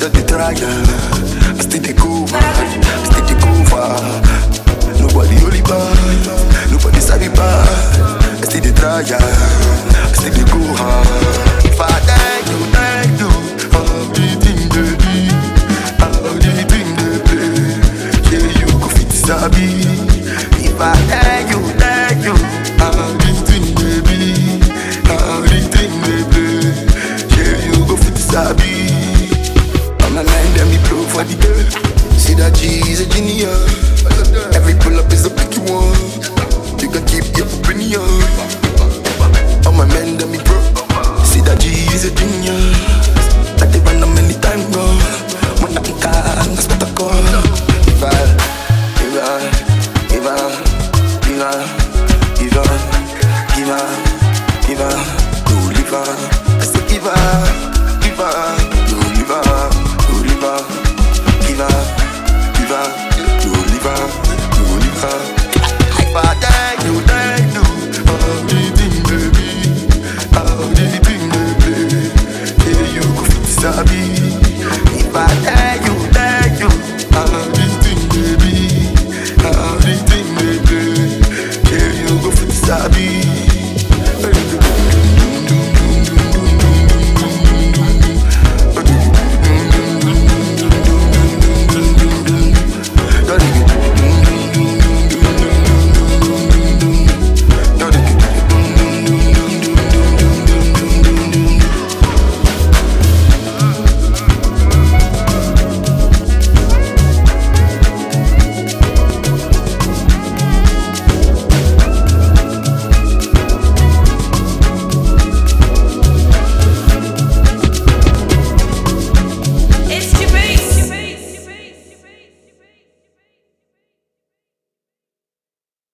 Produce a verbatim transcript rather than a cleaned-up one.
just the try, I still the go, I still the go far. Nobody only bad, nobody savvy bad. I still the try, I still the go hard. If I thank you, thank you for everything they do, everything they play. Yeah, you go fit sabi. If I thank you, thank you, everything they be, everything they play. Yeah, you go fit sabi. I'm a man, let me blow for the girl. See that G is a genius. Every pull up is a picky one. You can keep your opinion. I'm a man, let me bro. See that G is a genius. That they run them anytime, bro. When I can, that's what I call. If I, if I, if I, if I, if I, give her, give her, do live her. I say give her, give her, do live her, do live her, give her, give her, do live her, do live her. If I thank you, thank you, everything baby, everything baby, yeah you go fit sabi.